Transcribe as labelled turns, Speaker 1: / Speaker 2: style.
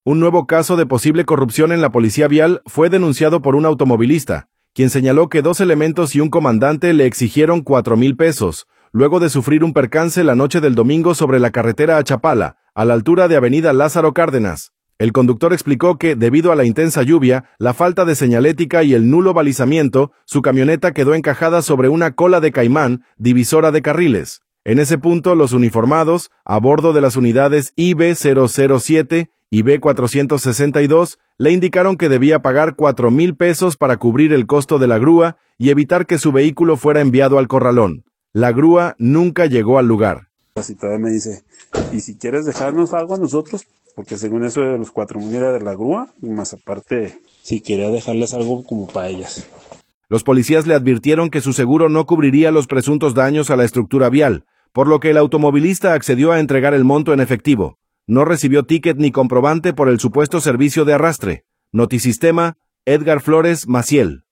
Speaker 1: Un nuevo caso de posible corrupción en la policía vial fue denunciado por un automovilista, quien señaló que 2 elementos y un comandante le exigieron 4,000 pesos, luego de sufrir un percance la noche del domingo sobre la carretera a Chapala, a la altura de Avenida Lázaro Cárdenas. El conductor explicó que, debido a la intensa lluvia, la falta de señalética y el nulo balizamiento, su camioneta quedó encajada sobre una cola de caimán, divisora de carriles. En ese punto, los uniformados, a bordo de las unidades IB-007 y B-462, le indicaron que debía pagar 4,000 pesos para cubrir el costo de la grúa y evitar que su vehículo fuera enviado al corralón. La grúa nunca llegó al lugar.
Speaker 2: Y todavía me dice, ¿y si quieres dejarnos algo a nosotros? Porque según eso de los 4,000 era de la grúa, y más aparte, si quería dejarles algo como para ellas.
Speaker 1: Los policías le advirtieron que su seguro no cubriría los presuntos daños a la estructura vial, por lo que el automovilista accedió a entregar el monto en efectivo. No recibió ticket ni comprobante por el supuesto servicio de arrastre. Notisistema, Edgar Flores Maciel.